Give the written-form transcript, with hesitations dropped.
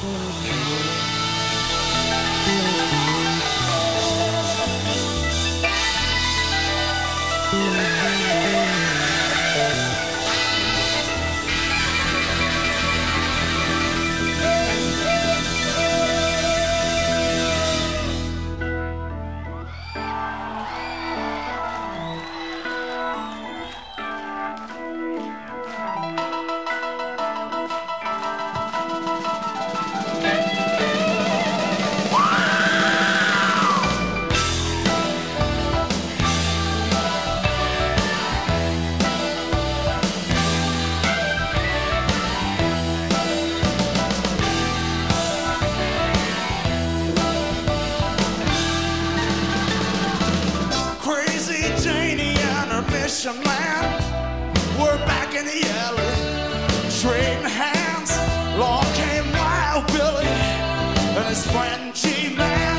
Man, we're back in the alley, trading hands. Along came Wild Billy and his friend G-Man.